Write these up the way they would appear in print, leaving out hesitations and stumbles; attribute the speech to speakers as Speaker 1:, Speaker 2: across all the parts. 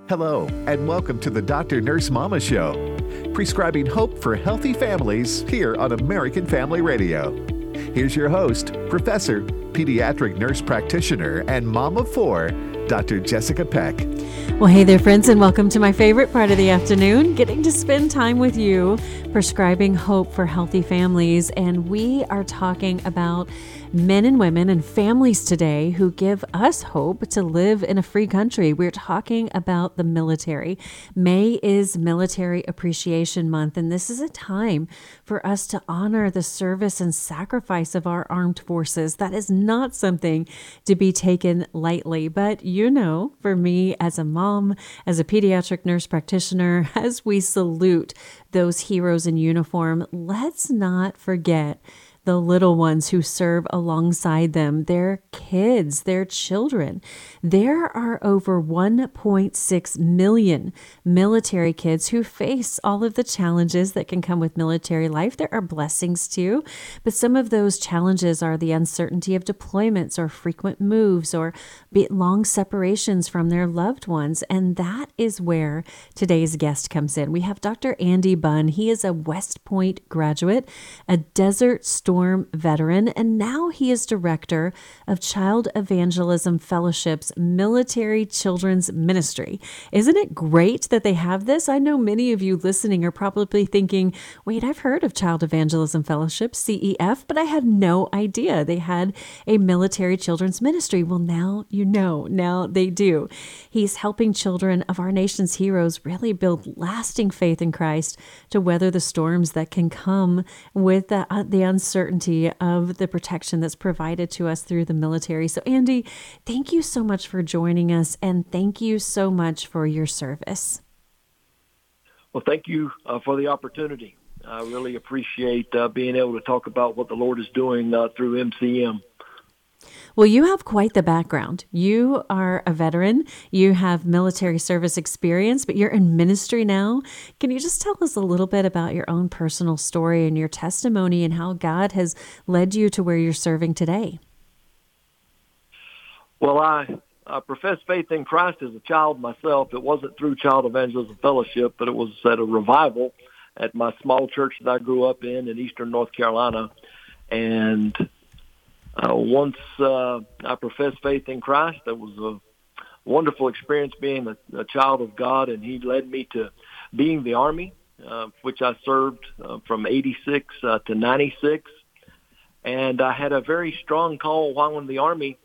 Speaker 1: Hello, and welcome to the Dr. Nurse Mama Show, prescribing hope for healthy families here on American Family Radio. Here's your host, Professor, Pediatric Nurse Practitioner, and Mom of Four, Dr. Jessica Peck.
Speaker 2: Well, hey there, friends, and welcome to my favorite part of the afternoon, getting to spend time with you, prescribing hope for healthy families. And we are talking about men and women and families today who give us hope to live in a free country. We're talking about the military. May is Military Appreciation Month, and this is a time for us to honor the service and sacrifice of our armed forces. That is not something to be taken lightly. But you know, for me as a mom, as a pediatric nurse practitioner, as we salute those heroes in uniform, let's not forget the little ones who serve alongside them, their kids, their children. There are over 1.6 million military kids who face all of the challenges that can come with military life. There are blessings too, but some of those challenges are the uncertainty of deployments or frequent moves or long separations from their loved ones. And that is where today's guest comes in. We have Dr. Andy Bunn. He is a West Point graduate, a Desert Storm veteran, and now he is director of Child Evangelism Fellowship's Military Children's Ministry. Isn't it great that they have this? I know many of you listening are probably thinking, wait, I've heard of Child Evangelism Fellowship, CEF, but I had no idea they had a military children's ministry. Well, now you know. Now they do. He's helping children of our nation's heroes really build lasting faith in Christ to weather the storms that can come with the uncertainty of the protection that's provided to us through the military. So Andy, thank you so much for joining us, and thank you so much for your service.
Speaker 3: Well, thank you for the opportunity. I really appreciate being able to talk about what the Lord is doing through MCM.
Speaker 2: Well, you have quite the background. You are a veteran. You have military service experience, but you're in ministry now. Can you just tell us a little bit about your own personal story and your testimony and how God has led you to where you're serving today?
Speaker 3: Well, I professed faith in Christ as a child myself. It wasn't through Child Evangelism Fellowship, but it was at a revival at my small church that I grew up in eastern North Carolina. And once I professed faith in Christ, it was a wonderful experience being a child of God, and He led me to being the Army, which I served from 86 to 96. And I had a very strong call while in the Army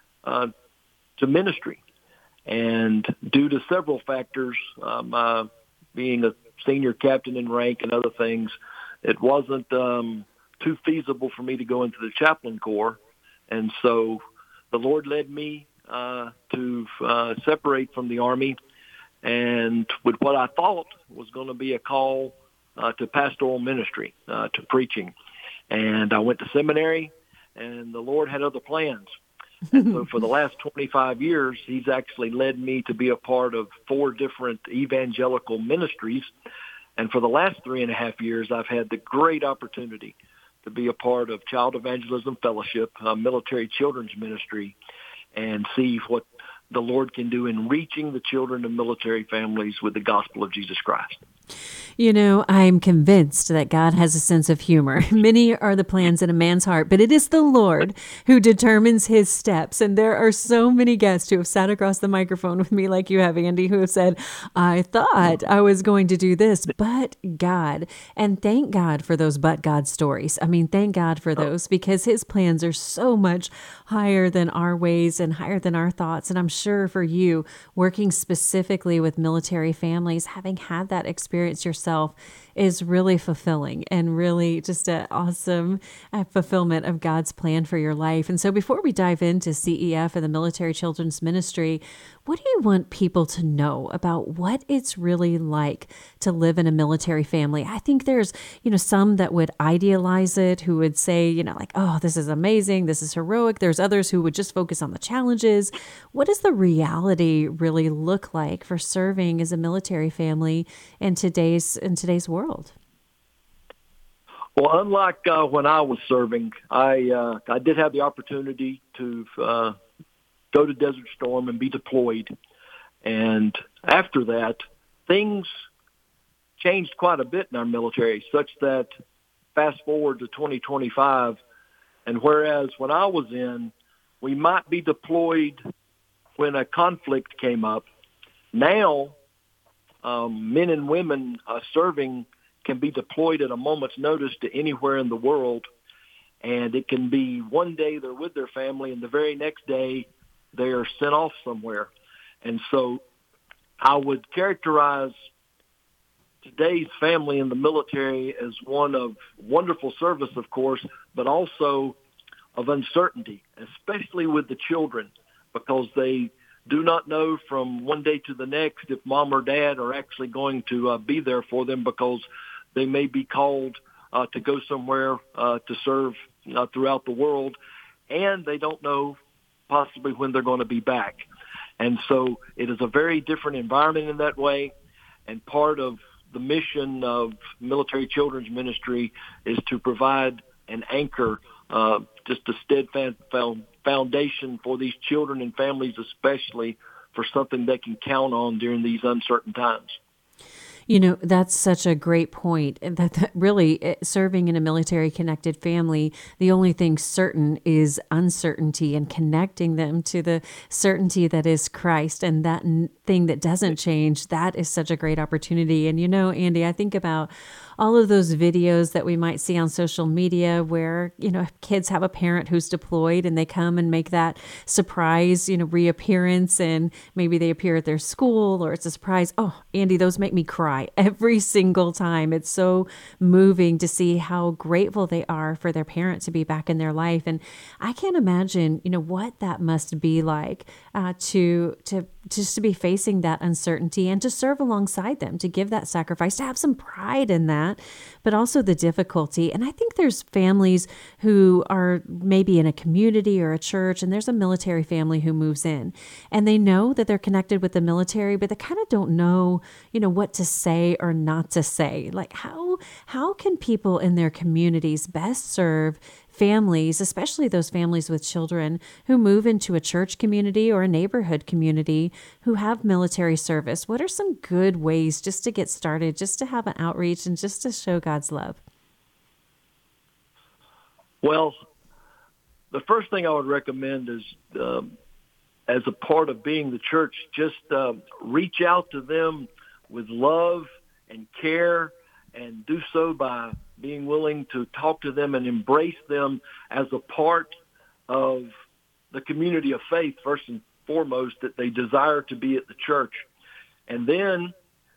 Speaker 3: to ministry. And due to several factors, being a senior captain in rank and other things, it wasn't too feasible for me to go into the chaplain corps. And so the Lord led me to separate from the Army, and with what I thought was going to be a call to pastoral ministry, to preaching. And I went to seminary, and the Lord had other plans. And so for the last 25 years, He's actually led me to be a part of 4 different evangelical ministries. And for the last 3.5 years, I've had the great opportunity to be a part of Child Evangelism Fellowship, Military Children's Ministry, and see what the Lord can do in reaching the children of military families with the gospel of Jesus Christ.
Speaker 2: You know, I'm convinced that God has a sense of humor. Many are the plans in a man's heart, but it is the Lord who determines his steps. And there are so many guests who have sat across the microphone with me like you have, Andy, who have said, I thought I was going to do this, but God. And thank God for those but God stories. I mean, thank God for those, because his plans are so much higher than our ways and higher than our thoughts. And I'm sure for you, working specifically with military families, having had that experience yourself is really fulfilling and really just an awesome fulfillment of God's plan for your life. And so before we dive into CEF and the Military Children's Ministry, what do you want people to know about what it's really like to live in a military family? I think there's, some that would idealize it, who would say, like, oh, this is amazing, this is heroic. There's others who would just focus on the challenges. What does the reality really look like for serving as a military family in today's world?
Speaker 3: Well, unlike when I was serving, I did have the opportunity to go to Desert Storm and be deployed. And after that, things changed quite a bit in our military, such that fast forward to 2025, and whereas when I was in, we might be deployed when a conflict came up, now men and women serving can be deployed at a moment's notice to anywhere in the world, and it can be one day they're with their family, and the very next day they are sent off somewhere. And so I would characterize today's family in the military as one of wonderful service, of course, but also of uncertainty, especially with the children, because they do not know from one day to the next if mom or dad are actually going to be there for them, because they may be called to go somewhere to serve throughout the world, and they don't know possibly when they're going to be back. And so it is a very different environment in that way, and part of the mission of Military Children's Ministry is to provide an anchor, just a steadfast foundation for these children and families, especially for something they can count on during these uncertain times.
Speaker 2: You know, that's such a great point. And that really, serving in a military-connected family, the only thing certain is uncertainty, and connecting them to the certainty that is Christ, and that thing that doesn't change. That is such a great opportunity. And you know, Andy, I think about all of those videos that we might see on social media where, you know, kids have a parent who's deployed and they come and make that surprise, you know, reappearance, and maybe they appear at their school or it's a surprise. Oh, Andy, those make me cry every single time. It's so moving to see how grateful they are for their parent to be back in their life. And I can't imagine, you know, what that must be like to just to be facing that uncertainty and to serve alongside them, to give that sacrifice, to have some pride in that, but also the difficulty. And I think there's families who are maybe in a community or a church, and there's a military family who moves in, and they know that they're connected with the military, but they kind of don't know, you know, what to say or not to say. Like how can people in their communities best serve families, especially those families with children who move into a church community or a neighborhood community who have military service? What are some good ways just to get started, just to have an outreach and just to show God's love?
Speaker 3: Well, the first thing I would recommend is, as a part of being the church, just reach out to them with love and care, and do so by being willing to talk to them and embrace them as a part of the community of faith, first and foremost, that they desire to be at the church. And then,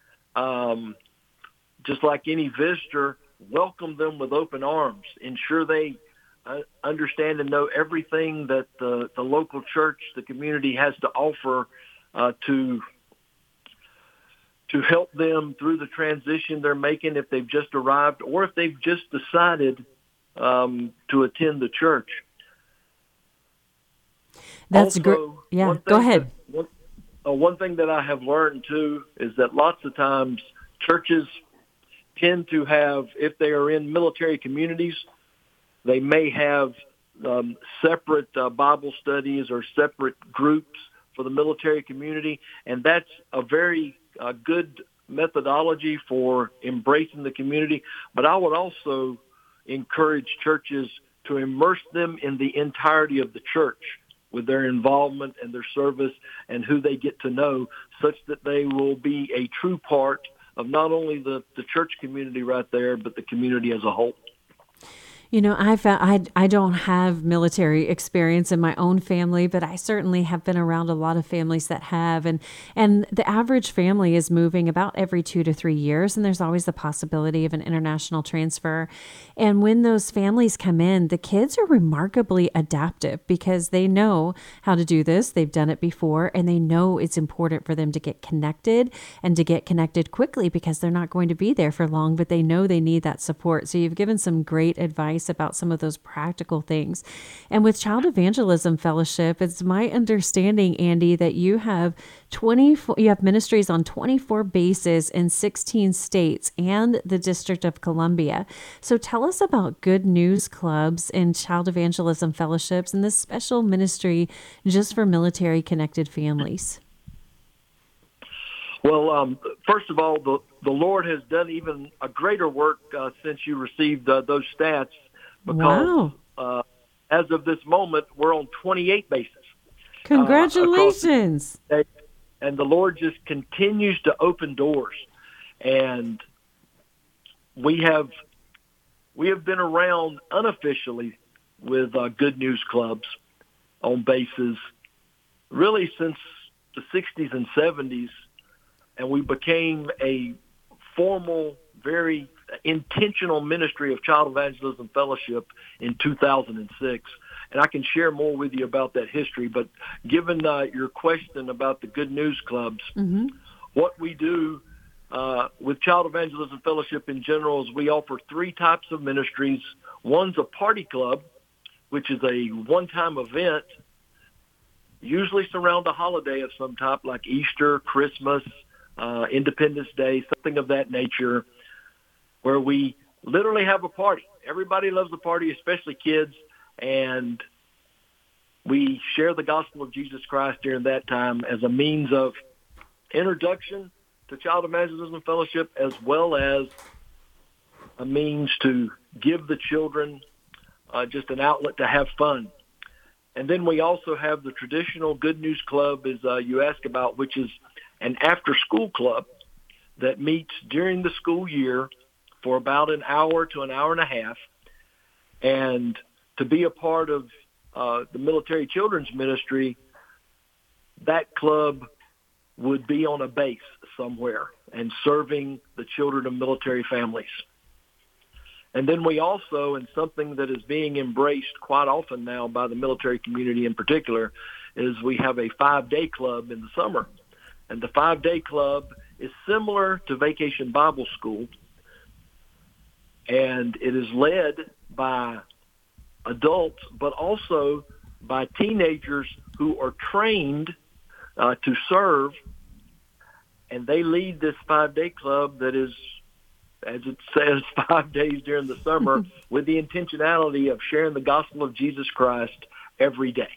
Speaker 3: just like any visitor, welcome them with open arms. Ensure they understand and know everything that the local church, the community has to offer to help them through the transition they're making if they've just arrived or if they've just decided to attend the church.
Speaker 2: That's great. Yeah, go ahead.
Speaker 3: One thing that I have learned, too, is that lots of times churches tend to have, if they are in military communities, they may have separate Bible studies or separate groups for the military community, and that's a very good methodology for embracing the community. But I would also encourage churches to immerse them in the entirety of the church with their involvement and their service and who they get to know, such that they will be a true part of not only the church community right there, but the community as a whole.
Speaker 2: You know, I don't have military experience in my own family, but I certainly have been around a lot of families that have. And the average family is moving about every 2 to 3 years, and there's always the possibility of an international transfer. And when those families come in, the kids are remarkably adaptive because they know how to do this. They've done it before, and they know it's important for them to get connected and to get connected quickly because they're not going to be there for long, but they know they need that support. So you've given some great advice about some of those practical things. And with Child Evangelism Fellowship, it's my understanding, Andy, that you have ministries on 24 bases in 16 states and the District of Columbia. So tell us about Good News Clubs and Child Evangelism Fellowships and this special ministry just for military connected families.
Speaker 3: Well, first of all, the Lord has done even a greater work since you received those stats, because as of this moment, we're on 28 bases.
Speaker 2: Congratulations.
Speaker 3: Across the state, and the Lord just continues to open doors. And we have been around unofficially with Good News Clubs on bases really since the 60s and 70s, and we became a formal, very intentional ministry of Child Evangelism Fellowship in 2006. And I can share more with you about that history, but given your question about the Good News Clubs, what we do with Child Evangelism Fellowship in general is we offer three types of ministries. One's a party club, which is a one-time event, usually surround a holiday of some type like Easter, Christmas, Independence Day, something of that nature, where we literally have a party. Everybody loves a party, especially kids, and we share the gospel of Jesus Christ during that time as a means of introduction to Child Evangelism Fellowship, as well as a means to give the children just an outlet to have fun. And then we also have the traditional Good News Club, as you asked about, which is an after-school club that meets during the school year for about an hour to an hour and a half. And to be a part of the Military Children's Ministry, that club would be on a base somewhere and serving the children of military families. And then we also, and something that is being embraced quite often now by the military community in particular, is we have a 5-day club in the summer. And the 5-day club is similar to Vacation Bible School, and it is led by adults, but also by teenagers who are trained to serve, and they lead this 5-day club that is, as it says, 5 days during the summer with the intentionality of sharing the gospel of Jesus Christ every day.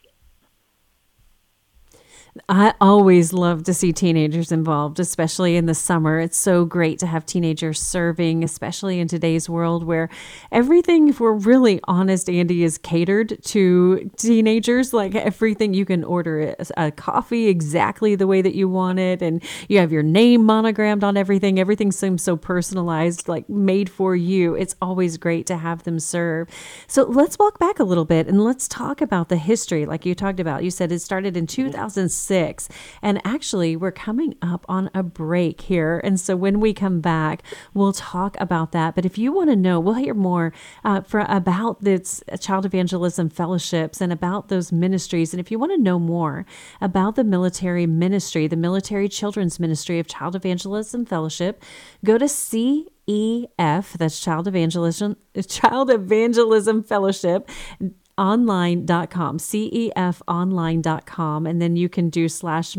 Speaker 2: I always love to see teenagers involved, especially in the summer. It's so great to have teenagers serving, especially in today's world where everything, if we're really honest, Andy, is catered to teenagers. Like everything, you can order a coffee exactly the way that you want it, and you have your name monogrammed on everything. Everything seems so personalized, like made for you. It's always great to have them serve. So let's walk back a little bit and let's talk about the history. Like you talked about, you said it started in 2006. And actually, we're coming up on a break here. And so when we come back, we'll talk about that. But if you want to know, we'll hear more about this Child Evangelism Fellowships and about those ministries. And if you want to know more about the military ministry, the Military Children's Ministry of Child Evangelism Fellowship, go to CEF, that's Child Evangelism Fellowship, online.com, cefonline.com, and then you can do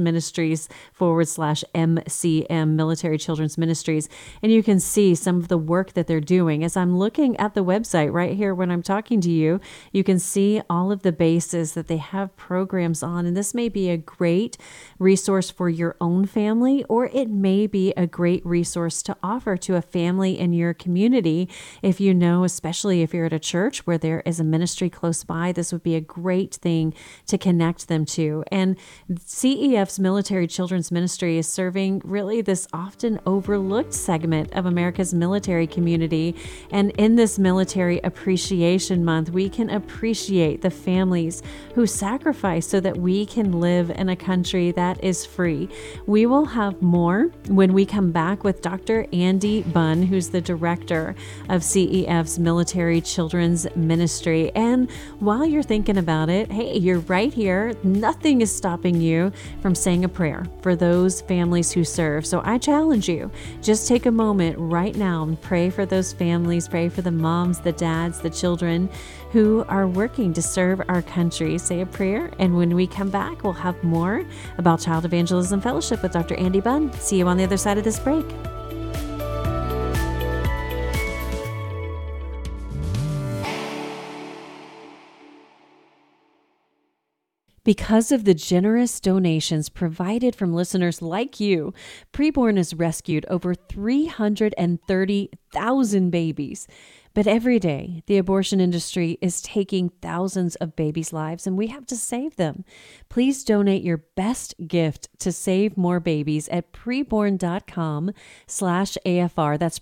Speaker 2: /ministries/MCM, Military Children's Ministries, and you can see some of the work that they're doing. As I'm looking at the website right here when I'm talking to you, you can see all of the bases that they have programs on, and this may be a great resource for your own family, or it may be a great resource to offer to a family in your community. If you know, especially if you're at a church where there is a ministry close by, this would be a great thing to connect them to. And CEF's Military Children's Ministry is serving really this often overlooked segment of America's military community. And in this Military Appreciation Month, we can appreciate the families who sacrifice so that we can live in a country that is free. We will have more when we come back with Dr. Andy Bunn, who's the director of CEF's Military Children's Ministry. And while you're thinking about it, hey, you're right here. Nothing is stopping you from saying a prayer for those families who serve. So I challenge you, just take a moment right now and pray for those families, pray for the moms, the dads, the children who are working to serve our country. Say a prayer, and when we come back, we'll have more about Child Evangelism Fellowship with Dr. Andy Bunn. See you on the other side of this break. Because of the generous donations provided from listeners like you, Preborn has rescued over 330,000 babies. But every day, the abortion industry is taking thousands of babies' lives, and we have to save them. Please donate your best gift to save more babies at preborn.com/AFR. That's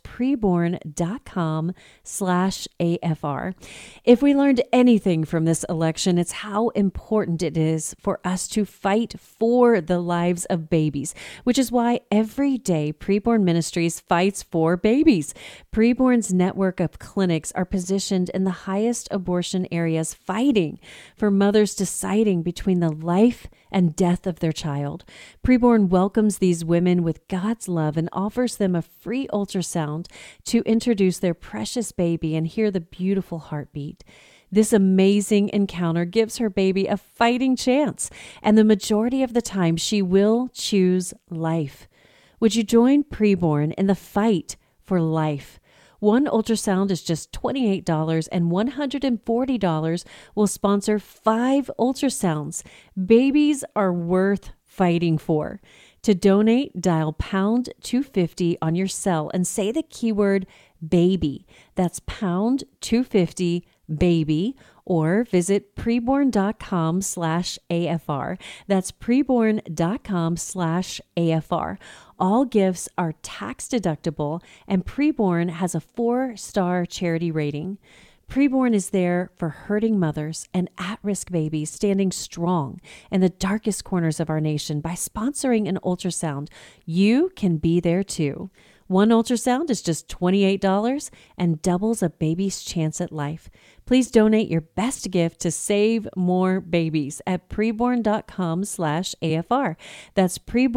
Speaker 2: preborn.com/AFR. If we learned anything from this election, it's how important it is for us to fight for the lives of babies, which is why every day Preborn Ministries fights for babies. Preborn's network of clinics are positioned in the highest abortion areas, fighting for mothers deciding between the life and death of their child. Preborn welcomes these women with God's love and offers them a free ultrasound to introduce their precious baby and hear the beautiful heartbeat. This amazing encounter gives her baby a fighting chance, and the majority of the time she will choose life. Would you join Preborn in the fight for life? One ultrasound is just $28, and $140 will sponsor 5 ultrasounds. Babies are worth fighting for. To donate, dial pound 250 on your cell and say the keyword baby. That's pound 250 baby, or visit preborn.com/AFR. That's preborn.com/AFR. All gifts are tax deductible, and Preborn has a 4-star charity rating. Preborn is there for hurting mothers and at-risk babies, standing strong in the darkest corners of our nation by sponsoring an ultrasound. You can be there too. One ultrasound is just $28 and doubles a baby's chance at life. Please donate your best gift to save more babies at preborn.com/AFR. That's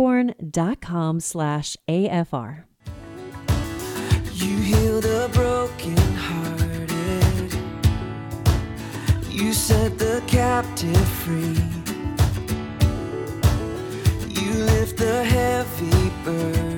Speaker 2: preborn.com/AFR.
Speaker 4: You heal the brokenhearted. You set the captive free. You lift the heavy burden.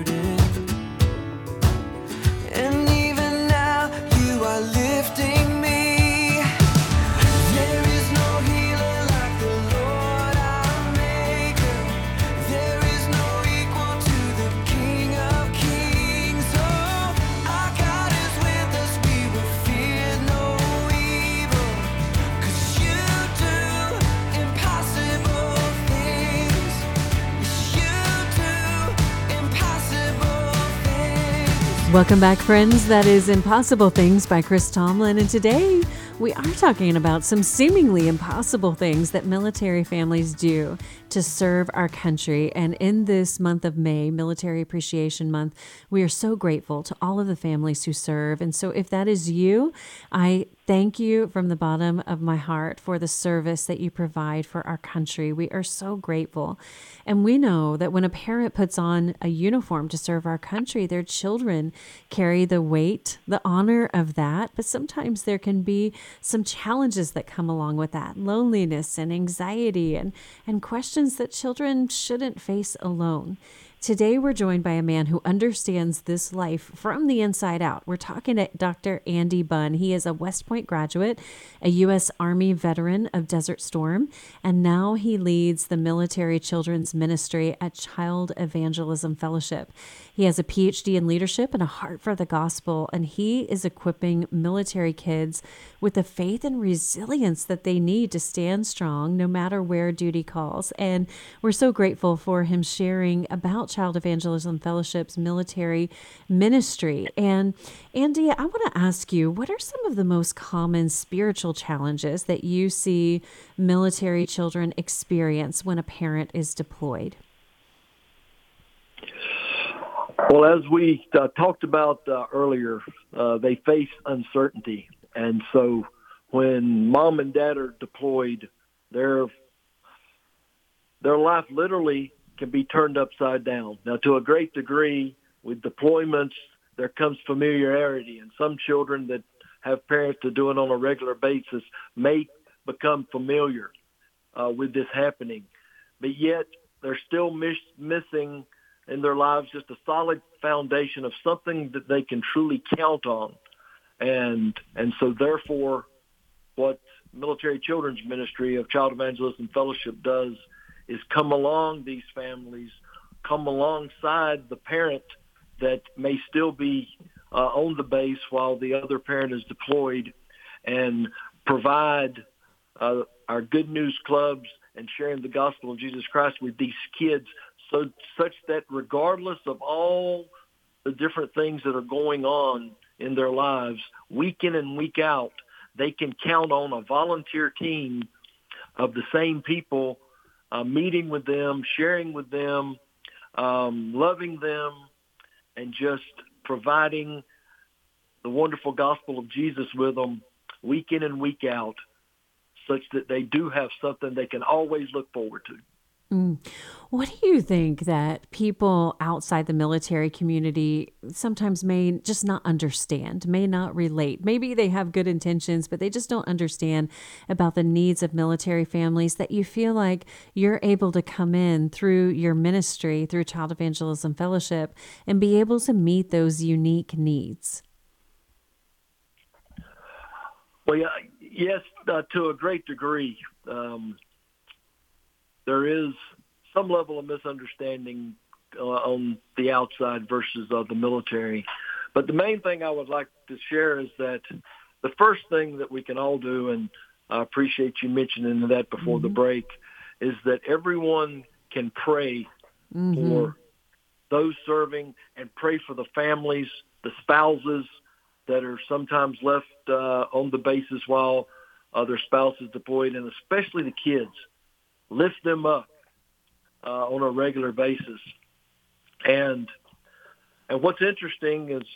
Speaker 4: And even now you are lifting me. There is no healer like the Lord our Maker. There is no equal to the King of Kings. Oh, our God is with us, we will fear no evil. 'Cause you do impossible things. Yes, you do impossible things.
Speaker 2: Welcome back, friends. That is Impossible Things by Chris Tomlin. And today we are talking about some seemingly impossible things that military families do to serve our country. And in this month of May, Military Appreciation Month, we are so grateful to all of the families who serve. And so if that is you, I thank you from the bottom of my heart for the service that you provide for our country. We are so grateful. And we know that when a parent puts on a uniform to serve our country, their children carry the weight, the honor of that. But sometimes there can be some challenges that come along with that, loneliness and anxiety and questions that children shouldn't face alone. Today, we're joined by a man who understands this life from the inside out. We're talking to Dr. Andy Bunn. He is a West Point graduate, a U.S. Army veteran of Desert Storm, and now he leads the Military Children's Ministry at Child Evangelism Fellowship. He has a PhD in leadership and a heart for the gospel, and he is equipping military kids with the faith and resilience that they need to stand strong no matter where duty calls. And we're so grateful for him sharing about Child Evangelism Fellowship's military ministry. And Andy, I want to ask you, what are some of the most common spiritual challenges that you see military children experience when a parent is deployed?
Speaker 3: Well, as we talked about earlier, they face uncertainty. And so when mom and dad are deployed, their life literally can be turned upside down. Now, to a great degree, with deployments, there comes familiarity. And some children that have parents that do it on a regular basis may become familiar with this happening. But yet, they're still missing in their lives just a solid foundation of something that they can truly count on. And so therefore, what Military Children's Ministry of Child Evangelism Fellowship does is come along these families, come alongside the parent that may still be on the base while the other parent is deployed, and provide our good news clubs and sharing the gospel of Jesus Christ with these kids, such that regardless of all the different things that are going on in their lives, week in and week out, they can count on a volunteer team of the same people, meeting with them, sharing with them, loving them, and just providing the wonderful gospel of Jesus with them week in and week out, such that they do have something they can always look forward to.
Speaker 2: What do you think that people outside the military community sometimes may just not understand, may not relate? Maybe they have good intentions, but they just don't understand about the needs of military families, that you feel like you're able to come in through your ministry, through Child Evangelism Fellowship, and be able to meet those unique needs?
Speaker 3: Well, yes, to a great degree. There is some level of misunderstanding on the outside versus the military. But the main thing I would like to share is that the first thing that we can all do, and I appreciate you mentioning that before the break, is that everyone can pray for those serving and pray for the families, the spouses that are sometimes left on the bases while their spouse is deployed, and especially the kids. Lift them up on a regular basis. And what's interesting is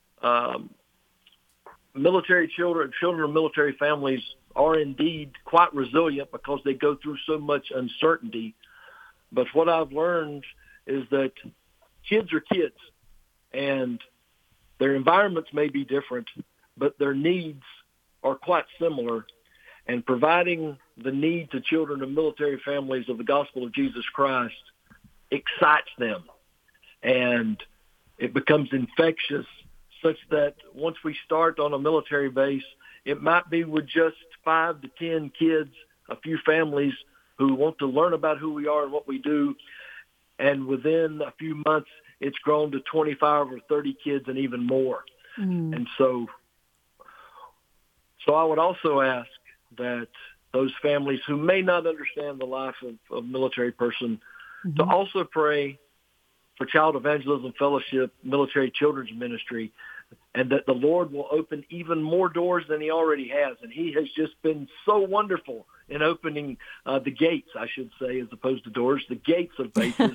Speaker 3: military children of military families are indeed quite resilient because they go through so much uncertainty. But what I've learned is that kids are kids, and their environments may be different, but their needs are quite similar. And providing the need to children of military families of the gospel of Jesus Christ excites them. And it becomes infectious, such that once we start on a military base, it might be with just 5 to 10 kids, a few families who want to learn about who we are and what we do. And within a few months, it's grown to 25 or 30 kids and even more. And so I would also ask that those families who may not understand the life of a military person to also pray for Child Evangelism Fellowship, Military Children's Ministry, and that the Lord will open even more doors than he already has. And he has just been so wonderful in opening the gates, I should say, as opposed to doors, the gates of bases.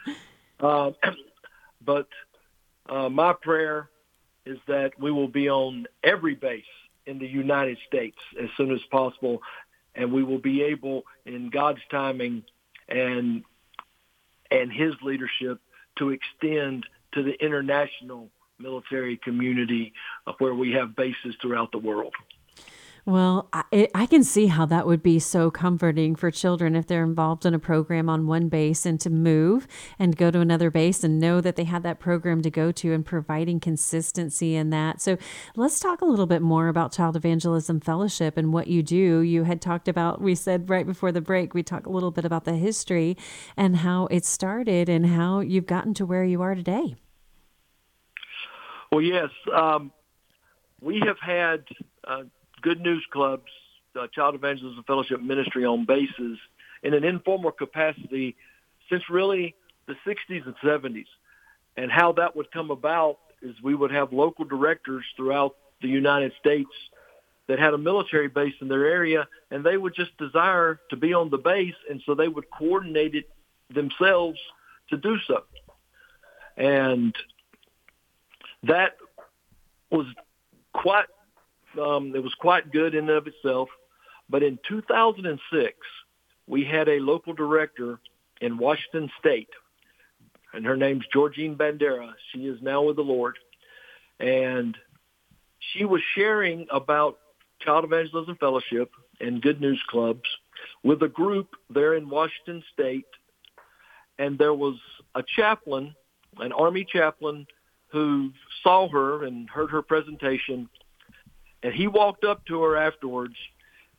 Speaker 3: But my prayer is that we will be on every base in the United States as soon as possible, and we will be able, in God's timing and his leadership, to extend to the international military community where we have bases throughout the world.
Speaker 2: Well, I can see how that would be so comforting for children if they're involved in a program on one base, and to move and go to another base and know that they have that program to go to, and providing consistency in that. So let's talk a little bit more about Child Evangelism Fellowship and what you do. You had talked about, we said right before the break, we talked a little bit about the history and how it started and how you've gotten to where you are today.
Speaker 3: Well, yes, we have had Good News Clubs, Child Evangelism Fellowship Ministry on bases in an informal capacity since really the 60s and 70s. And how that would come about is we would have local directors throughout the United States that had a military base in their area, and they would just desire to be on the base, and so they would coordinate it themselves to do so. And that was quite good in and of itself. But in 2006, we had a local director in Washington State, and her name's Georgine Bandera. She is now with the Lord. And she was sharing about Child Evangelism Fellowship and Good News Clubs with a group there in Washington State. And there was a chaplain, an Army chaplain, who saw her and heard her presentation. And he walked up to her afterwards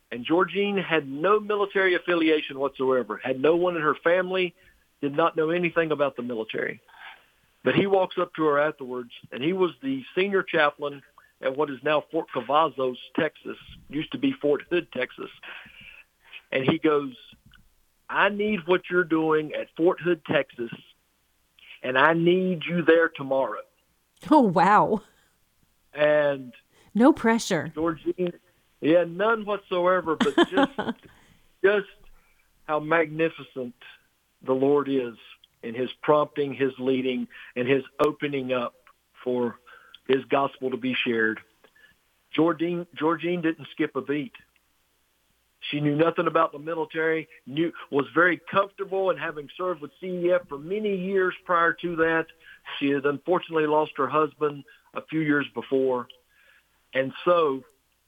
Speaker 3: And Georgine had no military affiliation whatsoever, had no one in her family, did not know anything about the military. But he walks up to her afterwards, and he was the senior chaplain at what is now Fort Cavazos, Texas, used to be Fort Hood, Texas. And he goes, I need what you're doing at Fort Hood, Texas, and I need you there tomorrow.
Speaker 2: Oh, wow.
Speaker 3: And
Speaker 2: no pressure.
Speaker 3: Georgine, yeah, none whatsoever, but just how magnificent the Lord is in his prompting, his leading, and his opening up for his gospel to be shared. Georgine didn't skip a beat. She knew nothing about the military, was very comfortable, and having served with CEF for many years prior to that, she had unfortunately lost her husband a few years before. And so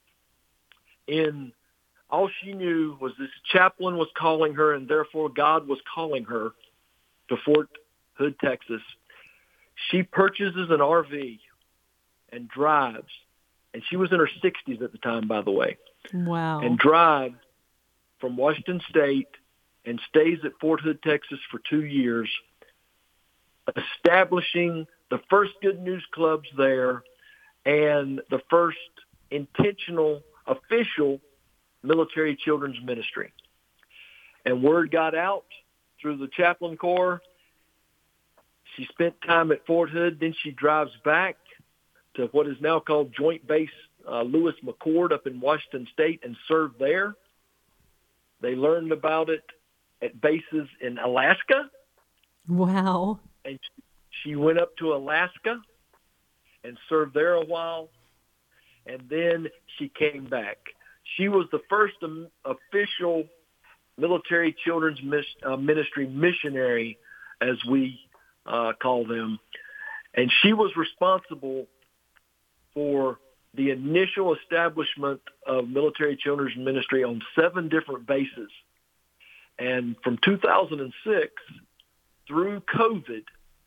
Speaker 3: all she knew was this chaplain was calling her, and therefore God was calling her to Fort Hood, Texas. She purchases an RV and drives, and she was in her 60s at the time, by the way.
Speaker 2: Wow.
Speaker 3: And drives from Washington State and stays at Fort Hood, Texas for 2 years, establishing the first Good News Clubs there and the first intentional, official military children's ministry. And word got out through the chaplain corps. She spent time at Fort Hood. Then she drives back to what is now called Joint Base Lewis McChord up in Washington State and served there. They learned about it at bases in Alaska.
Speaker 2: Wow.
Speaker 3: And she went up to Alaska and served there a while. And then she came back. She was the first official military children's ministry missionary, as we call them. And she was responsible for the initial establishment of military children's ministry on 7 different bases. And from 2006 through COVID,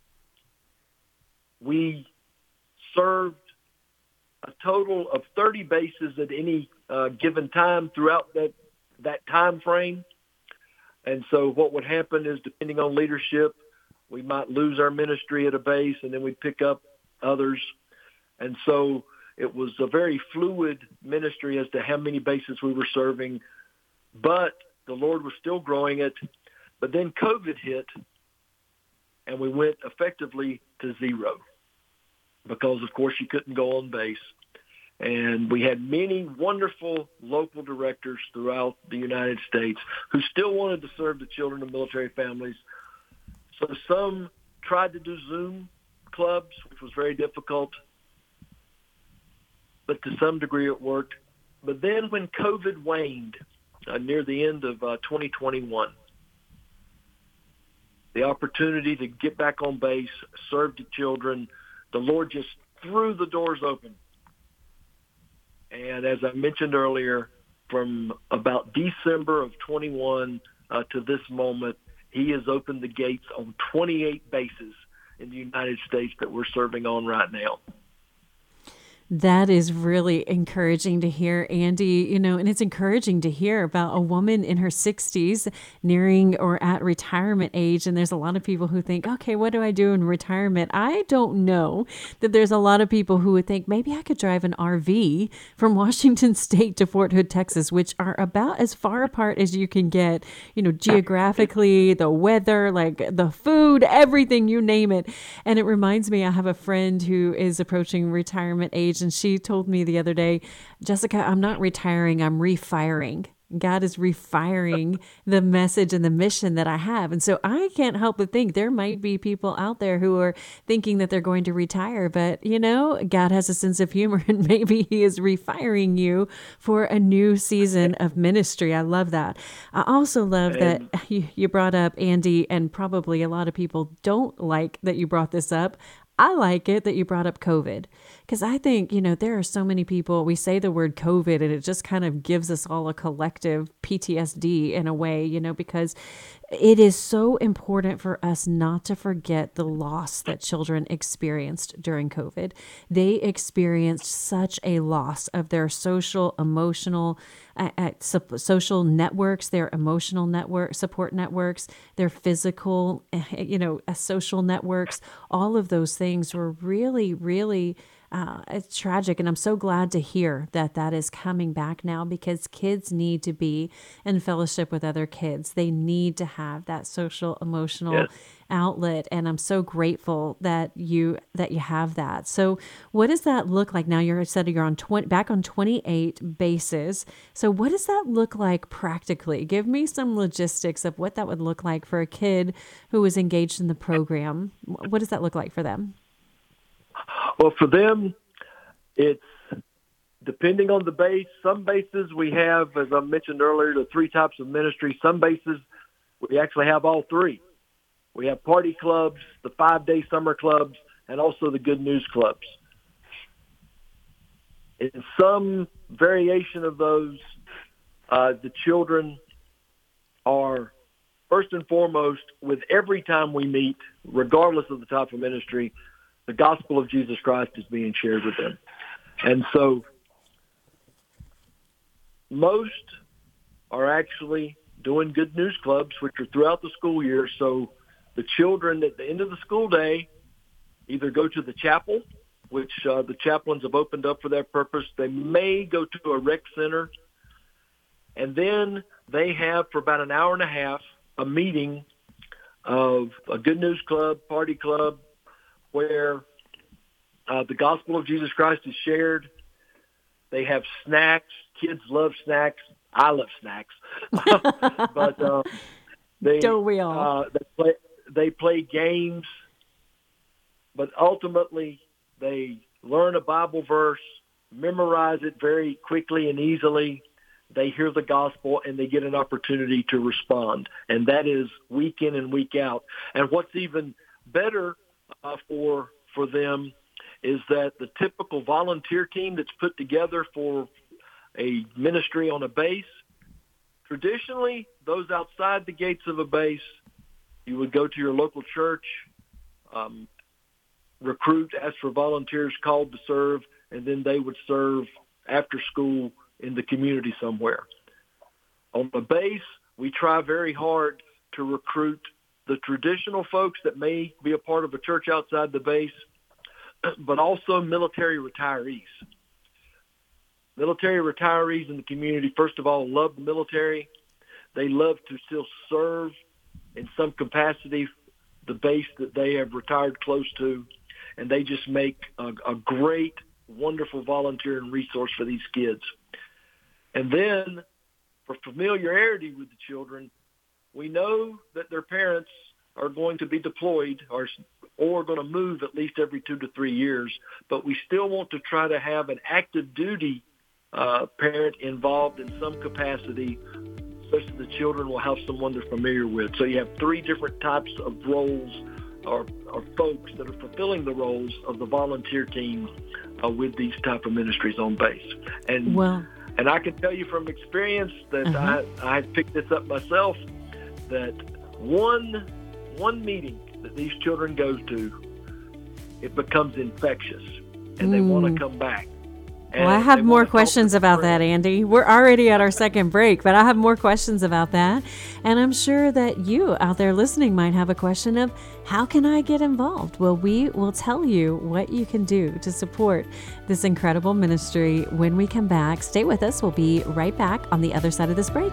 Speaker 3: we served a total of 30 bases at any given time throughout that time frame. And so what would happen is, depending on leadership, we might lose our ministry at a base, and then we'd pick up others. And so it was a very fluid ministry as to how many bases we were serving, but the Lord was still growing it. But then COVID hit, and we went effectively to 0 because, of course, you couldn't go on base. And we had many wonderful local directors throughout the United States who still wanted to serve the children of military families. So some tried to do Zoom clubs, which was very difficult, but to some degree it worked. But then when COVID waned near the end of 2021, the opportunity to get back on base, serve the children, the Lord just threw the doors open. And as I mentioned earlier, from about December of 21 to this moment, he has opened the gates on 28 bases in the United States that we're serving on right now.
Speaker 2: That is really encouraging to hear, Andy, and it's encouraging to hear about a woman in her 60s nearing or at retirement age. And there's a lot of people who think, okay, what do I do in retirement? I don't know that there's a lot of people who would think maybe I could drive an RV from Washington State to Fort Hood, Texas, which are about as far apart as you can get, geographically, the weather, like the food, everything, you name it. And it reminds me, I have a friend who is approaching retirement age, and she told me the other day, Jessica, I'm not retiring, I'm refiring. God is refiring the message and the mission that I have. And so I can't help but think there might be people out there who are thinking that they're going to retire, but God has a sense of humor, and maybe he is refiring you for a new season of ministry. I love that. I also love that you brought up, Andy, and probably a lot of people don't like that you brought this up. I like it that you brought up COVID, because I think, there are so many people, we say the word COVID and it just kind of gives us all a collective PTSD in a way, because it is so important for us not to forget the loss that children experienced during COVID. They experienced such a loss of their social, emotional, social networks, their emotional network, support networks, their physical, social networks. All of those things were really, really it's tragic. And I'm so glad to hear that that is coming back now, because kids need to be in fellowship with other kids. They need to have that social, emotional outlet. And I'm so grateful that you have that. So what does that look like now? You said you're on back on 28 bases. So what does that look like practically? Give me some logistics of what that would look like for a kid who is engaged in the program. What does that look like for them?
Speaker 3: Well, for them, it's depending on the base. Some bases we have, as I mentioned earlier, the 3 types of ministry. Some bases we actually have all 3. We have party clubs, the 5-day summer clubs, and also the Good News clubs. In some variation of those, the children are, first and foremost, with every time we meet, regardless of the type of ministry, the gospel of Jesus Christ is being shared with them. And so most are actually doing Good News clubs, which are throughout the school year. So the children at the end of the school day either go to the chapel, which the chaplains have opened up for that purpose. They may go to a rec center. And then they have, for about an hour and a half, a meeting of a Good News club, party club, where the gospel of Jesus Christ is shared. They have snacks. Kids love snacks. I love snacks. But
Speaker 2: don't we all?
Speaker 3: They play games, but ultimately they learn a Bible verse, memorize it very quickly and easily. They hear the gospel, and they get an opportunity to respond. And that is week in and week out. And what's even better for them is that the typical volunteer team that's put together for a ministry on a base, traditionally, those outside the gates of a base, you would go to your local church, recruit, ask for volunteers called to serve, and then they would serve after school in the community somewhere. On the base, we try very hard to recruit the traditional folks that may be a part of a church outside the base, but also military retirees. Military retirees in the community, first of all, love the military. They love to still serve in some capacity the base that they have retired close to, and they just make a great, wonderful volunteer and resource for these kids. And then, for familiarity with the children, we know that their parents are going to be deployed or going to move at least every 2 to 3 years, but we still want to try to have an active duty parent involved in some capacity, such that the children will have someone they're familiar with. So you have 3 different types of roles or folks that are fulfilling the roles of the volunteer team with these type of ministries on base. And I can tell you from experience that I picked this up myself, that one meeting that these children go to, it becomes infectious, and they want to come back.
Speaker 2: Well, I have more questions about that, Andy. We're already at our second break, but I have more questions about that. And I'm sure that you out there listening might have a question of, how can I get involved? Well, we will tell you what you can do to support this incredible ministry when we come back. Stay with us. We'll be right back on the other side of this break.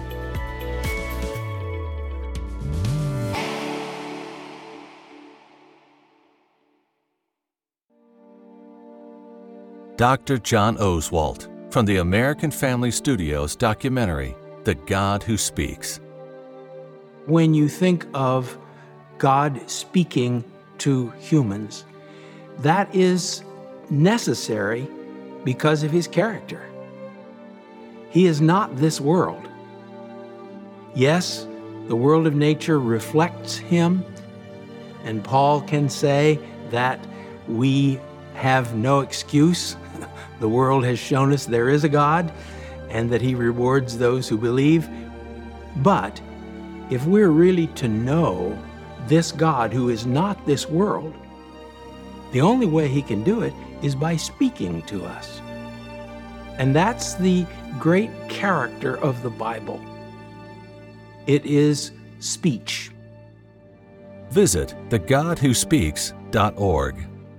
Speaker 5: Dr. John Oswalt from the American Family Studios documentary, The God Who Speaks.
Speaker 6: When you think of God speaking to humans, that is necessary because of his character. He is not this world. Yes, the world of nature reflects him, and Paul can say that we have no excuse. The world has shown us there is a God and that he rewards those who believe. But if we're really to know this God who is not this world, the only way he can do it is by speaking to us. And that's the great character of the Bible. It is speech.
Speaker 5: Visit thegodwhospeaks.org.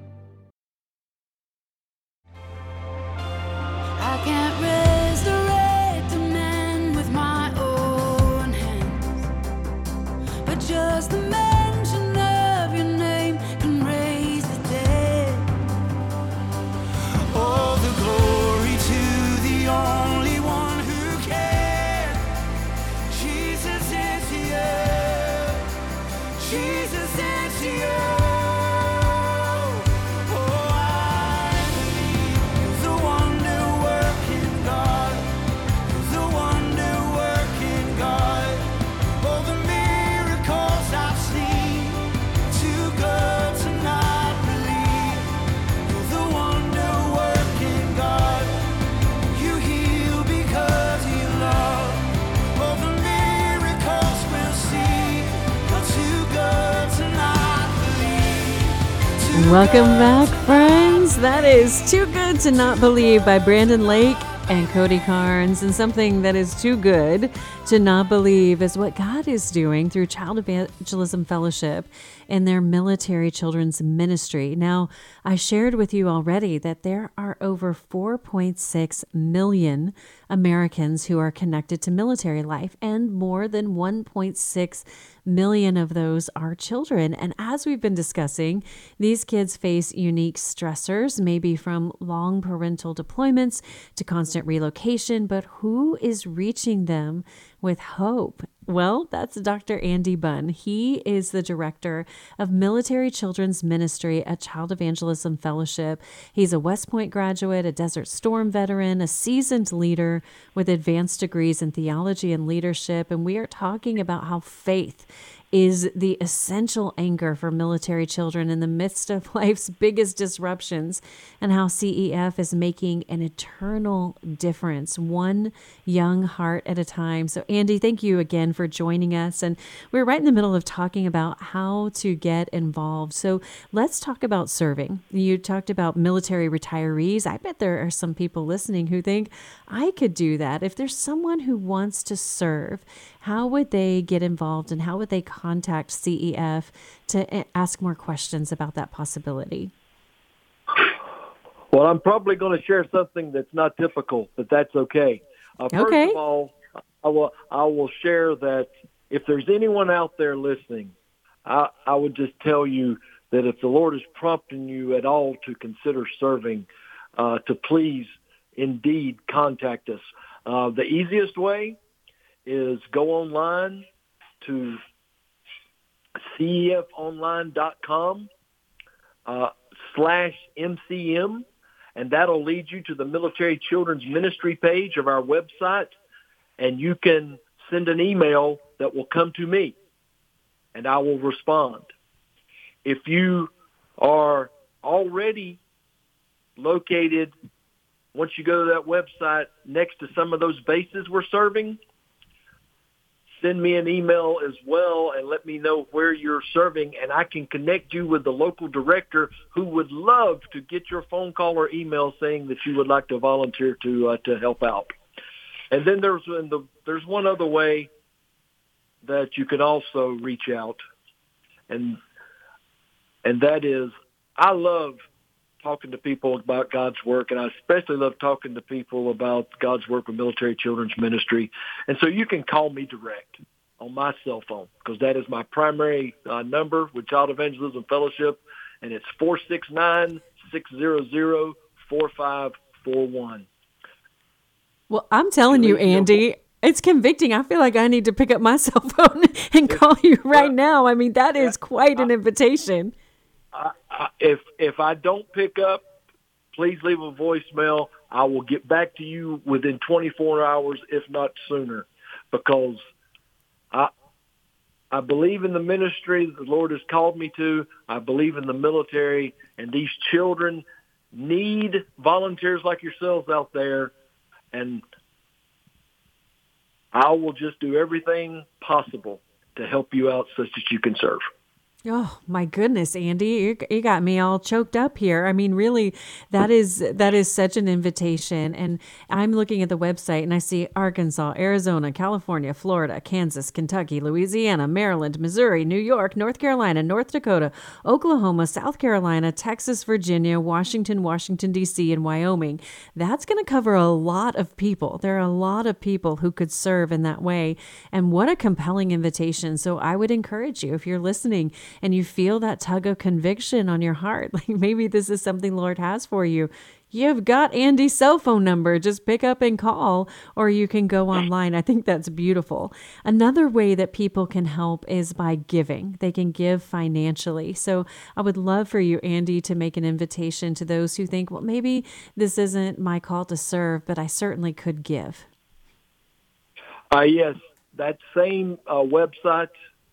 Speaker 7: I can't resurrect a man with my own hands, but just the mention of your name can raise the dead.
Speaker 4: All the glory to the only one who can. Jesus is here. Jesus is here. Oh, I believe the wonder-working God. The wonder-working God. Oh, the miracles I've seen. Too good to not believe. The wonder-working God. You heal because you love. Oh, the miracles we'll see. Are too good to not believe.
Speaker 2: Welcome back, friends. That is Too Good to Not Believe by Brandon Lake and Cody Carnes. And something that is too good to not believe is what God is doing through Child Evangelism Fellowship and their military children's ministry. Now, I shared with you already that there are over 4.6 million Americans who are connected to military life, and more than 1.6 million of those are children. And as we've been discussing, these kids face unique stressors, maybe from long parental deployments to constant relocation, but who is reaching them with hope? Well, that's Dr. Andy Bunn. He is the director of Military Children's Ministry at Child Evangelism Fellowship. He's a West Point graduate, a Desert Storm veteran, a seasoned leader with advanced degrees in theology and leadership. And we are talking about how faith is the essential anchor for military children in the midst of life's biggest disruptions, and how CEF is making an eternal difference, one young heart at a time. So Andy, thank you again for joining us. And we're right in the middle of talking about how to get involved. So let's talk about serving. You talked about military retirees. I bet there are some people listening who think, I could do that. If there's someone who wants to serve, how would they get involved and how would they contact CEF to ask more questions about that possibility?
Speaker 3: Well, I'm probably going to share something that's not typical, but that's okay. First
Speaker 2: Okay.
Speaker 3: of all, I will share that if there's anyone out there listening, I would just tell you that if the Lord is prompting you at all to consider serving, to please indeed contact us. The easiest way is go online to cefonline.com/MCM, and that'll lead you to the Military Children's Ministry page of our website, and you can send an email that will come to me, and I will respond. If you are already located, once you go to that website, next to some of those bases we're serving, send me an email as well and let me know where you're serving, and I can connect you with the local director who would love to get your phone call or email saying that you would like to volunteer to help out. And then there's one other way that you can also reach out, and that is, I love talking to people about God's work, and I especially love talking to people about God's work with Military Children's Ministry. And so you can call me direct on my cell phone, because that is my primary number with Child Evangelism Fellowship, and it's 469-600-4541.
Speaker 2: Well, I'm telling you, Andy, it's convicting. I feel like I need to pick up my cell phone and call you right now. I mean, that is quite an invitation.
Speaker 3: If I don't pick up, please leave a voicemail. I will get back to you within 24 hours, if not sooner, because I believe in the ministry that the Lord has called me to. I believe in the military, and these children need volunteers like yourselves out there, and I will just do everything possible to help you out such that you can serve.
Speaker 2: Oh my goodness, Andy, you got me all choked up here. I mean, really, that is such an invitation. And I'm looking at the website and I see Arkansas, Arizona, California, Florida, Kansas, Kentucky, Louisiana, Maryland, Missouri, New York, North Carolina, North Dakota, Oklahoma, South Carolina, Texas, Virginia, Washington, D.C., and Wyoming. That's going to cover a lot of people. There are a lot of people who could serve in that way. And what a compelling invitation. So I would encourage you, if you're listening, and you feel that tug of conviction on your heart, like maybe this is something the Lord has for you, you've got Andy's cell phone number. Just pick up and call, or you can go online. I think that's beautiful. Another way that people can help is by giving. They can give financially. So I would love for you, Andy, to make an invitation to those who think, well, maybe this isn't my call to serve, but I certainly could give.
Speaker 3: Yes, that same website,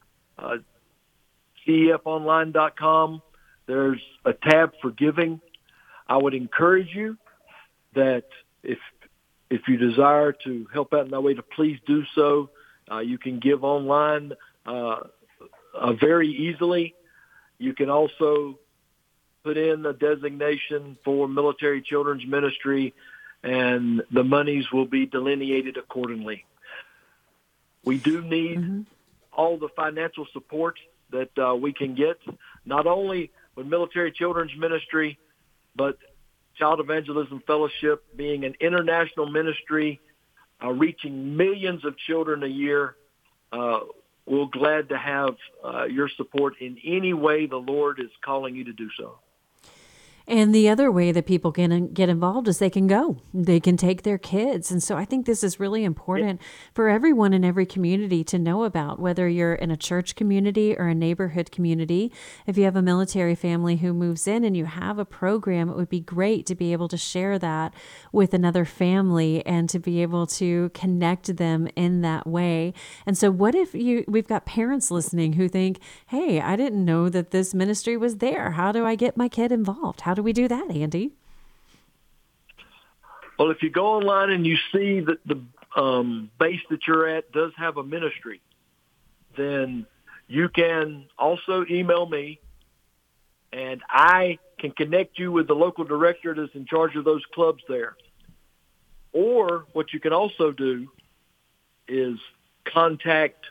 Speaker 3: cefonline.com, there's a tab for giving. I would encourage you that if you desire to help out in that way, to please do so. You can give online very easily. You can also put in a designation for Military Children's Ministry, and the monies will be delineated accordingly. We do need all the financial support that we can get, not only with Military Children's Ministry, but Child Evangelism Fellowship being an international ministry reaching millions of children a year. We're glad to have your support in any way the Lord is calling you to do so.
Speaker 2: And the other way that people can get involved is they can go. They can take their kids. And so I think this is really important for everyone in every community to know about, whether you're in a church community or a neighborhood community. If you have a military family who moves in and you have a program, it would be great to be able to share that with another family and to be able to connect them in that way. And so what if we've got parents listening who think, hey, I didn't know that this ministry was there. How do I get my kid involved? How do we do that, Andy?
Speaker 3: Well, if you go online and you see that the base that you're at does have a ministry, then you can also email me, and I can connect you with the local director that's in charge of those clubs there. Or what you can also do is contact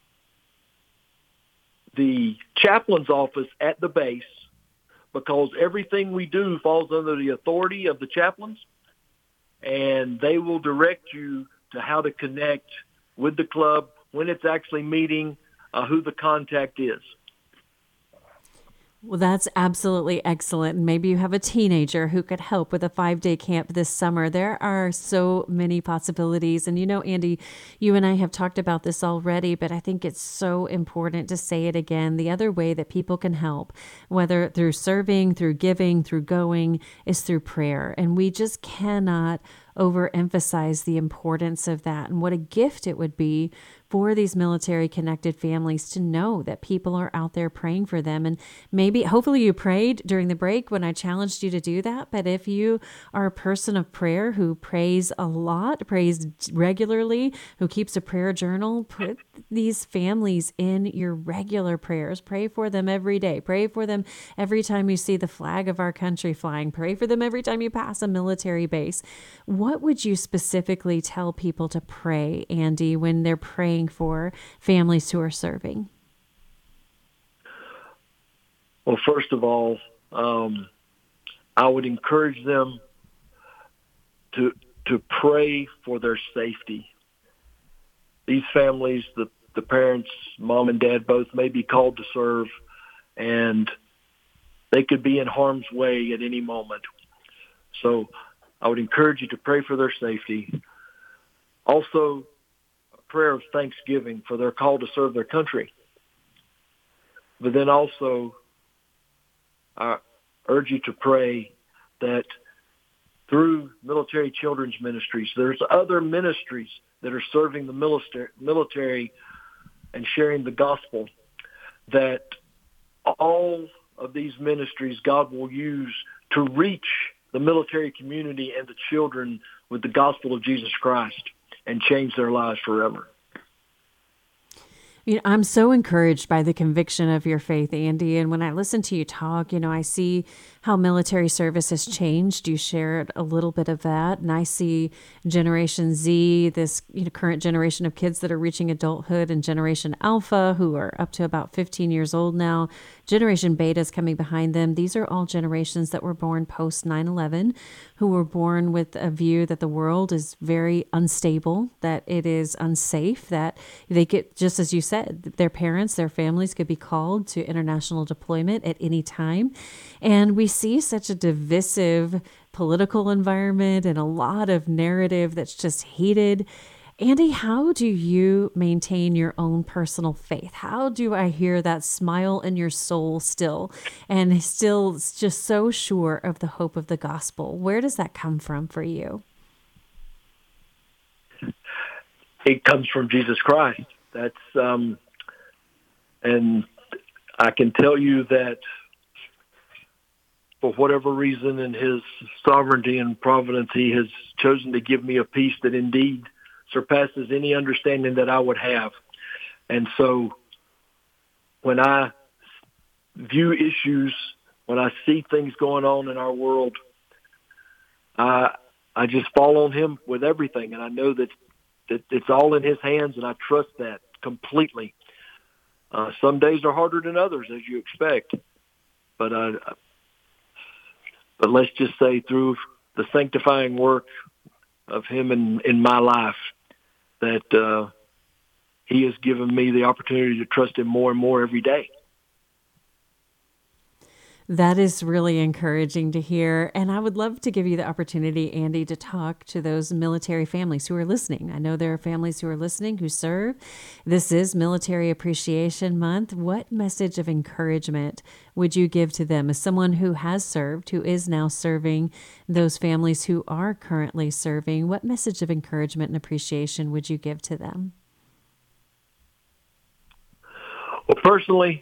Speaker 3: the chaplain's office at the base, because everything we do falls under the authority of the chaplains, and they will direct you to how to connect with the club, when it's actually meeting, who the contact is.
Speaker 2: Well, that's absolutely excellent. And maybe you have a teenager who could help with a 5-day camp this summer. There are so many possibilities. And you know, Andy, you and I have talked about this already, but I think it's so important to say it again. The other way that people can help, whether through serving, through giving, through going, is through prayer. And we just cannot overemphasize the importance of that and what a gift it would be for these military connected families to know that people are out there praying for them. And maybe, hopefully you prayed during the break when I challenged you to do that. But if you are a person of prayer who prays a lot, prays regularly, who keeps a prayer journal, put these families in your regular prayers. Pray for them every day. Pray for them every time you see the flag of our country flying. Pray for them every time you pass a military base. What would you specifically tell people to pray, Andy, when they're praying for families who are serving?
Speaker 3: Well, first of all, I would encourage them to pray for their safety. These families, the parents, mom and dad both, may be called to serve, and they could be in harm's way at any moment. So I would encourage you to pray for their safety. Also, a prayer of thanksgiving for their call to serve their country. But then also, I urge you to pray that through Military Children's Ministries, there's other ministries that are serving the military and sharing the gospel, that all of these ministries God will use to reach the military community and the children with the gospel of Jesus Christ and change their lives forever.
Speaker 2: I'm so encouraged by the conviction of your faith, Andy. And when I listen to you talk, I see how military service has changed. You shared a little bit of that. And I see Generation Z, this current generation of kids that are reaching adulthood, and Generation Alpha, who are up to about 15 years old now. Generation Beta is coming behind them. These are all generations that were born post 9/11, who were born with a view that the world is very unstable, that it is unsafe, that they get, just as you said, their parents, their families could be called to international deployment at any time. And we see such a divisive political environment and a lot of narrative that's just heated. Andy, how do you maintain your own personal faith? How do I hear that smile in your soul still, and still just so sure of the hope of the gospel? Where does that come from for you?
Speaker 3: It comes from Jesus Christ. That's and I can tell you that for whatever reason in his sovereignty and providence, he has chosen to give me a peace that indeed surpasses any understanding that I would have. And so when I view issues, when I see things going on in our world, I just fall on him with everything. And I know that it's all in his hands, and I trust that completely. Some days are harder than others, as you expect. But let's just say through the sanctifying work of him in my life, that he has given me the opportunity to trust him more and more every day.
Speaker 2: That is really encouraging to hear. And I would love to give you the opportunity, Andy, to talk to those military families who are listening. I know there are families who are listening who serve. This is Military Appreciation Month. What message of encouragement would you give to them as someone who has served, who is now serving, those families who are currently serving? What message of encouragement and appreciation would you give to them?
Speaker 3: Well, personally,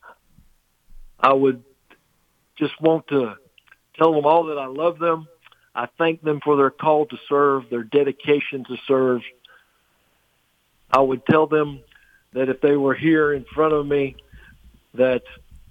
Speaker 3: I would just want to tell them all that I love them. I thank them for their call to serve, their dedication to serve. I would tell them that if they were here in front of me, that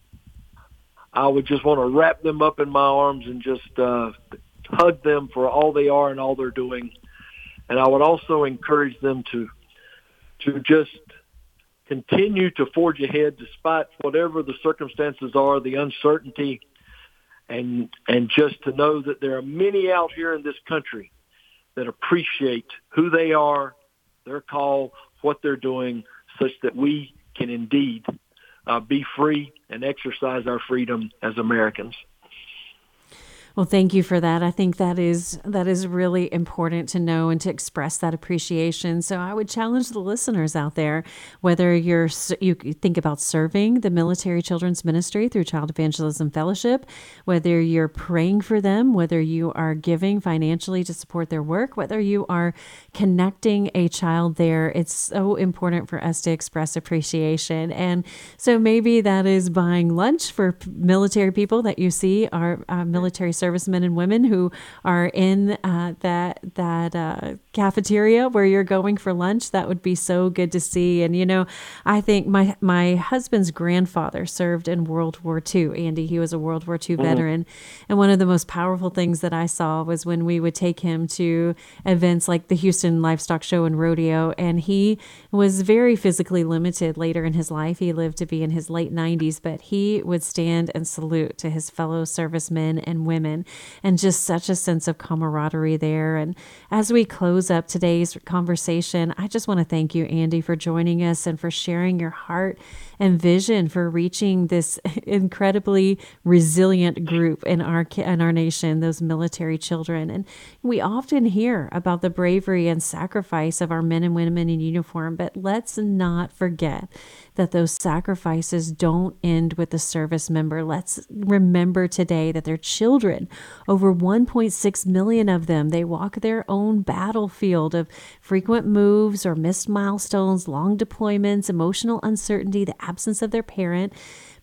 Speaker 3: I would just want to wrap them up in my arms and just hug them for all they are and all they're doing. And I would also encourage them to just continue to forge ahead despite whatever the circumstances are, the uncertainty, and just to know that there are many out here in this country that appreciate who they are, their call, what they're doing, such that we can indeed be free and exercise our freedom as Americans.
Speaker 2: Well, thank you for that. I think that is really important to know and to express that appreciation. So I would challenge the listeners out there, whether you think about serving the Military Children's Ministry through Child Evangelism Fellowship, whether you're praying for them, whether you are giving financially to support their work, whether you are connecting a child there, it's so important for us to express appreciation. And so maybe that is buying lunch for military people that you see are military servicemen and women who are in that cafeteria where you're going for lunch. That would be so good to see. And, I think my husband's grandfather served in World War II. Andy, he was a World War II veteran. And one of the most powerful things that I saw was when we would take him to events like the Houston Livestock Show and Rodeo. And he was very physically limited later in his life. He lived to be in his late 90s, but he would stand and salute to his fellow servicemen and women, and just such a sense of camaraderie there. And as we close up today's conversation, I just want to thank you, Andy, for joining us and for sharing your heart and vision for reaching this incredibly resilient group in our nation, those military children. And we often hear about the bravery and sacrifice of our men and women in uniform, but let's not forget that those sacrifices don't end with the service member. Let's remember today that their children, over 1.6 million of them, they walk their own battlefield of frequent moves or missed milestones, long deployments, emotional uncertainty, the absence of their parent.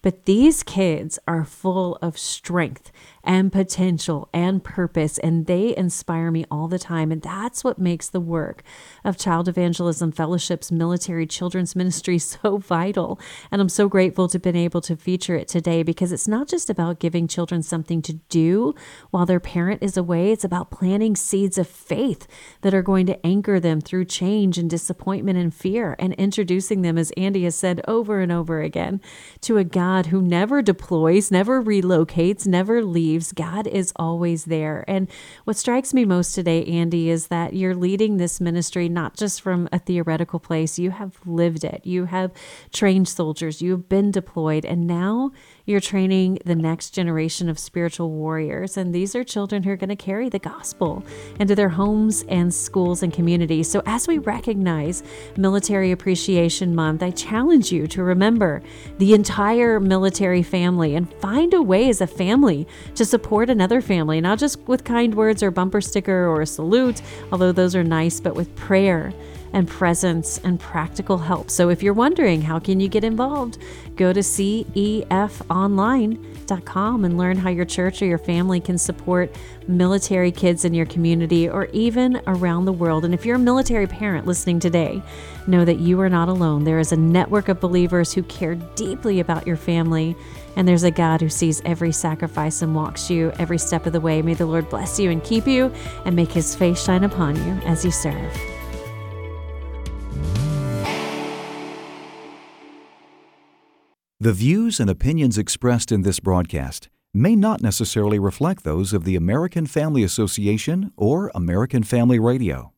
Speaker 2: But these kids are full of strength and potential and purpose, and they inspire me all the time. And that's what makes the work of Child Evangelism Fellowship's Military Children's Ministry so vital. And I'm so grateful to have been able to feature it today, because it's not just about giving children something to do while their parent is away. It's about planting seeds of faith that are going to anchor them through change and disappointment and fear, and introducing them, as Andy has said over and over again, to a God who never deploys, never relocates, never leaves. God is always there. And what strikes me most today, Andy, is that you're leading this ministry not just from a theoretical place. You have lived it. You have trained soldiers. You have been deployed. And now you're training the next generation of spiritual warriors. And these are children who are going to carry the gospel into their homes and schools and communities. So as we recognize Military Appreciation Month, I challenge you to remember the entire military family and find a way as a family to support another family, not just with kind words or bumper sticker or a salute, although those are nice, but with prayer and presence and practical help. So if you're wondering, how can you get involved? Go to cefonline.com and learn how your church or your family can support military kids in your community or even around the world. And if you're a military parent listening today, know that you are not alone. There is a network of believers who care deeply about your family, and there's a God who sees every sacrifice and walks you every step of the way. May the Lord bless you and keep you and make his face shine upon you as you serve.
Speaker 8: The views and opinions expressed in this broadcast may not necessarily reflect those of the American Family Association or American Family Radio.